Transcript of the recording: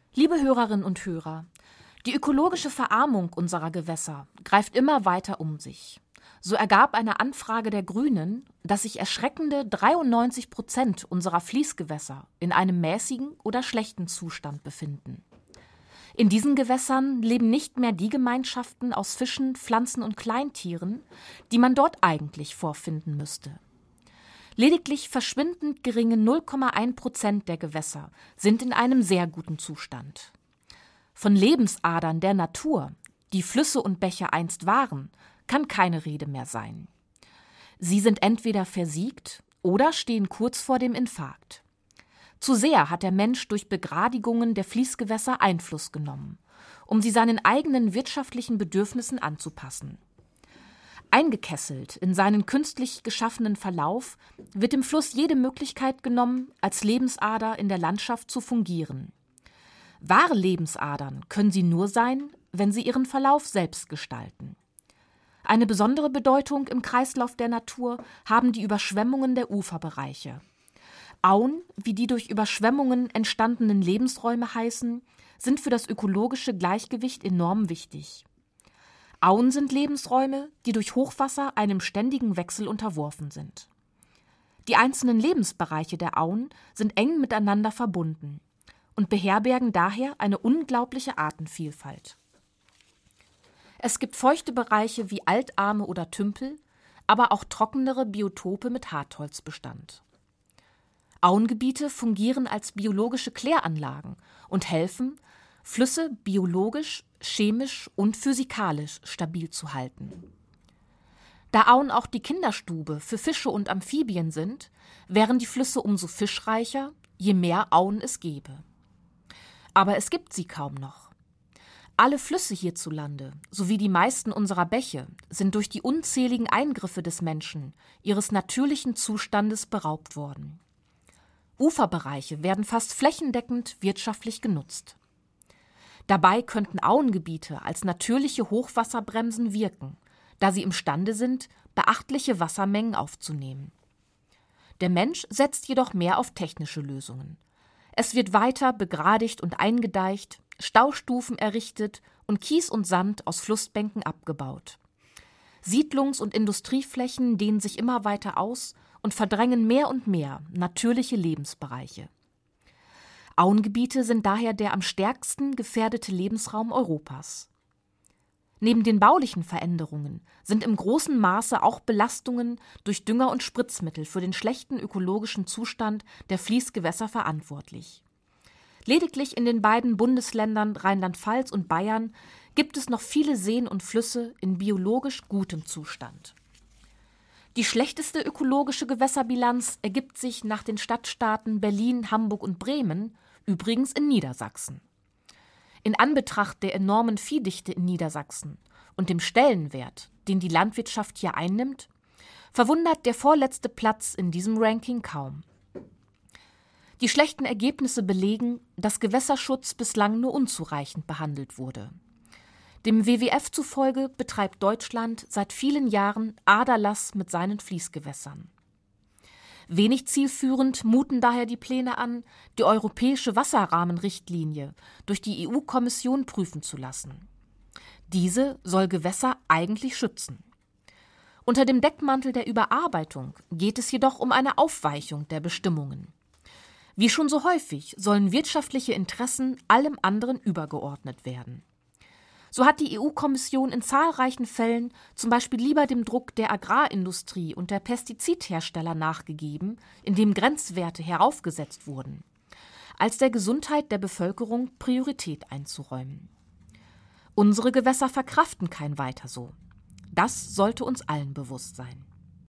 Liebe Hörerinnen und Hörer, die ökologische Verarmung unserer Gewässer greift immer weiter um sich. So ergab eine Anfrage der Grünen, dass sich erschreckende 93% unserer Fließgewässer in einem mäßigen oder schlechten Zustand befinden. In diesen Gewässern leben nicht mehr die Gemeinschaften aus Fischen, Pflanzen und Kleintieren, die man dort eigentlich vorfinden müsste. Lediglich verschwindend geringe 0,1% der Gewässer sind in einem sehr guten Zustand. Von Lebensadern der Natur, die Flüsse und Bäche einst waren, kann keine Rede mehr sein. Sie sind entweder versiegt oder stehen kurz vor dem Infarkt. Zu sehr hat der Mensch durch Begradigungen der Fließgewässer Einfluss genommen, um sie seinen eigenen wirtschaftlichen Bedürfnissen anzupassen. Eingekesselt in seinen künstlich geschaffenen Verlauf wird dem Fluss jede Möglichkeit genommen, als Lebensader in der Landschaft zu fungieren. Wahre Lebensadern können sie nur sein, wenn sie ihren Verlauf selbst gestalten. Eine besondere Bedeutung im Kreislauf der Natur haben die Überschwemmungen der Uferbereiche. Auen, wie die durch Überschwemmungen entstandenen Lebensräume heißen, sind für das ökologische Gleichgewicht enorm wichtig. Auen sind Lebensräume, die durch Hochwasser einem ständigen Wechsel unterworfen sind. Die einzelnen Lebensbereiche der Auen sind eng miteinander verbunden und beherbergen daher eine unglaubliche Artenvielfalt. Es gibt feuchte Bereiche wie Altarme oder Tümpel, aber auch trockenere Biotope mit Hartholzbestand. Auengebiete fungieren als biologische Kläranlagen und helfen, Flüsse biologisch, chemisch und physikalisch stabil zu halten. Da Auen auch die Kinderstube für Fische und Amphibien sind, wären die Flüsse umso fischreicher, je mehr Auen es gäbe. Aber es gibt sie kaum noch. Alle Flüsse hierzulande, sowie die meisten unserer Bäche, sind durch die unzähligen Eingriffe des Menschen ihres natürlichen Zustandes beraubt worden. Uferbereiche werden fast flächendeckend wirtschaftlich genutzt. Dabei könnten Auengebiete als natürliche Hochwasserbremsen wirken, da sie imstande sind, beachtliche Wassermengen aufzunehmen. Der Mensch setzt jedoch mehr auf technische Lösungen. Es wird weiter begradigt und eingedeicht, Staustufen errichtet und Kies und Sand aus Flussbänken abgebaut. Siedlungs- und Industrieflächen dehnen sich immer weiter aus und verdrängen mehr und mehr natürliche Lebensbereiche. Auengebiete sind daher der am stärksten gefährdete Lebensraum Europas. Neben den baulichen Veränderungen sind im großen Maße auch Belastungen durch Dünger und Spritzmittel für den schlechten ökologischen Zustand der Fließgewässer verantwortlich. Lediglich in den beiden Bundesländern Rheinland-Pfalz und Bayern gibt es noch viele Seen und Flüsse in biologisch gutem Zustand. Die schlechteste ökologische Gewässerbilanz ergibt sich nach den Stadtstaaten Berlin, Hamburg und Bremen, übrigens in Niedersachsen. In Anbetracht der enormen Viehdichte in Niedersachsen und dem Stellenwert, den die Landwirtschaft hier einnimmt, verwundert der vorletzte Platz in diesem Ranking kaum. Die schlechten Ergebnisse belegen, dass Gewässerschutz bislang nur unzureichend behandelt wurde. Dem WWF zufolge betreibt Deutschland seit vielen Jahren Aderlass mit seinen Fließgewässern. Wenig zielführend muten daher die Pläne an, die europäische Wasserrahmenrichtlinie durch die EU-Kommission prüfen zu lassen. Diese soll Gewässer eigentlich schützen. Unter dem Deckmantel der Überarbeitung geht es jedoch um eine Aufweichung der Bestimmungen. Wie schon so häufig sollen wirtschaftliche Interessen allem anderen übergeordnet werden. So hat die EU-Kommission in zahlreichen Fällen zum Beispiel lieber dem Druck der Agrarindustrie und der Pestizidhersteller nachgegeben, indem Grenzwerte heraufgesetzt wurden, als der Gesundheit der Bevölkerung Priorität einzuräumen. Unsere Gewässer verkraften kein Weiter so. Das sollte uns allen bewusst sein.